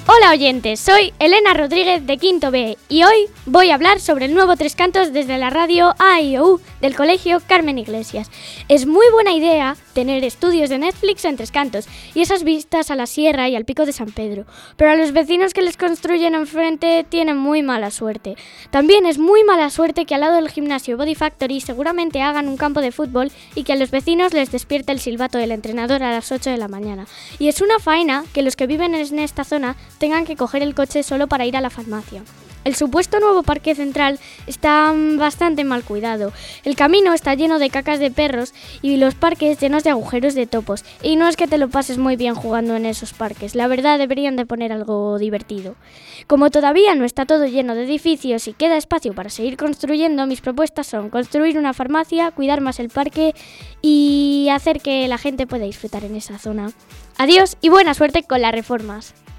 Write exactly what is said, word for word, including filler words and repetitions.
Hola oyentes, soy Elena Rodríguez de Quinto B y hoy voy a hablar sobre el nuevo Tres Cantos desde la radio A I O U del Colegio Carmen Iglesias. Es muy buena idea tener estudios de Netflix en Tres Cantos y esas vistas a la sierra y al pico de San Pedro, pero a los vecinos que les construyen enfrente tienen muy mala suerte. También es muy mala suerte que al lado del gimnasio Body Factory seguramente hagan un campo de fútbol y que a los vecinos les despierte el silbato del entrenador a las ocho de la mañana. Y es una faena que los que viven en esta zona tengan que coger el coche solo para ir a la farmacia. El supuesto nuevo parque central está bastante mal cuidado. El camino está lleno de cacas de perros y los parques llenos de agujeros de topos. Y no es que te lo pases muy bien jugando en esos parques. La verdad, deberían de poner algo divertido. Como todavía no está todo lleno de edificios y queda espacio para seguir construyendo, mis propuestas son construir una farmacia, cuidar más el parque y hacer que la gente pueda disfrutar en esa zona. Adiós y buena suerte con las reformas.